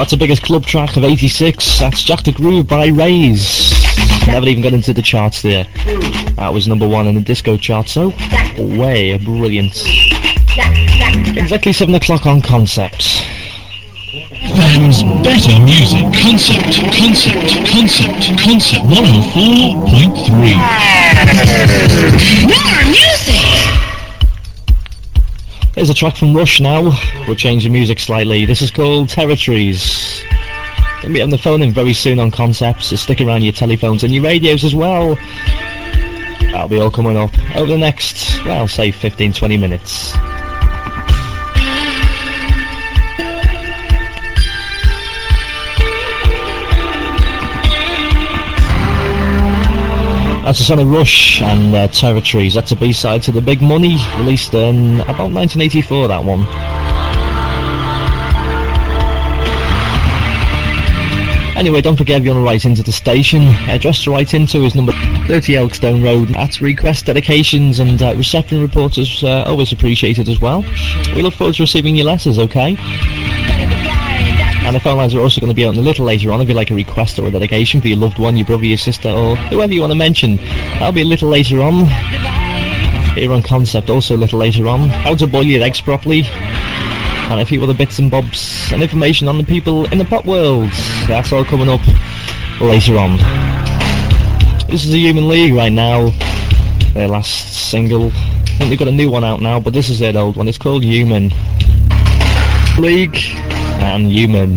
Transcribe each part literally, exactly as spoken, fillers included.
that's the biggest club track of eighty-six. That's Jack the Groove by Rays. Never even got into the charts there. That was number one in the disco chart, so way brilliant. Exactly seven o'clock on Concept. Fans, better music. Concept, Concept, Concept, Concept one oh four point three. More music! Here's a track from Rush now. We'll change the music slightly. This is called Territories. Gonna be on the phone in very soon on Concept, so stick around your telephones and your radios as well. That'll be all coming up over the next, well, say fifteen to twenty minutes. That's the son of Rush and uh, Territories. That's a B-side to The Big Money, released in about nineteen eighty-four, that one. Anyway, don't forget if you want to write into the station, address to write into is number thirty Elkstone Road. That's request dedications and uh, reception reports is uh, always appreciated as well. We look forward to receiving your letters, okay? And the phone lines are also going to be out a little later on if you like a request or a dedication for your loved one, your brother, your sister, or whoever you want to mention. That'll be a little later on. Here on Concept, also a little later on. How to boil your eggs properly. And a few other bits and bobs and information on the people in the pop world. That's all coming up later on. This is the Human League right now. Their last single. I think they've got a new one out now, but this is their old one. It's called Human. League and Human.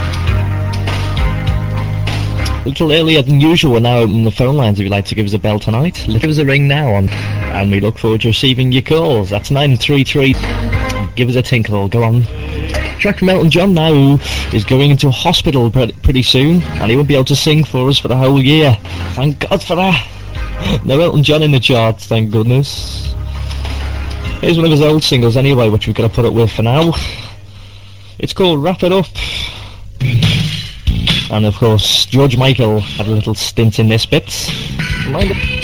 A little earlier than usual, we're now opening the phone lines if you'd like to give us a bell tonight. Give us a ring now on, and we look forward to receiving your calls. That's nine three three. Give us a tinkle, go on. Track from Elton John now, who is going into a hospital pre- pretty soon, and he won't be able to sing for us for the whole year. Thank God for that. No Elton John in the charts, thank goodness. Here's one of his old singles anyway, which we've got to put up with for now. It's called Wrap It Up. And of course, George Michael had a little stint in this bit. Mind it.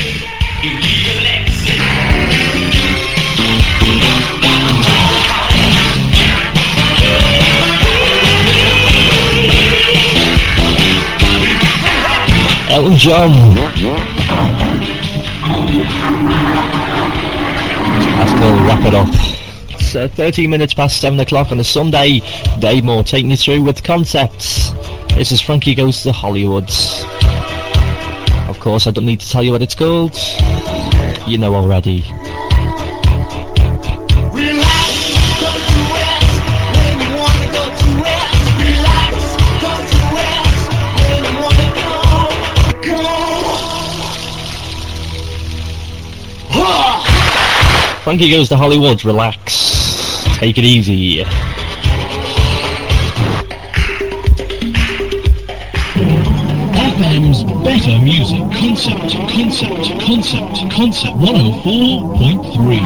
Elton John. That's called Wrap It Up. It's uh, thirteen minutes past seven o'clock on a Sunday. Dave Moore taking you through with Concepts. This is Frankie Goes to Hollywood. Of course, I don't need to tell you what it's called. You know already. Frankie Goes to Hollywood, relax, take it easy. F M's better music. Concept, Concept, Concept, Concept one oh four point three.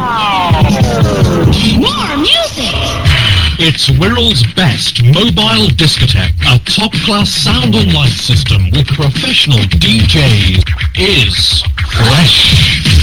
More music! It's Wirral's best mobile discotheque. A top-class sound and light system with professional D Js is Fresh.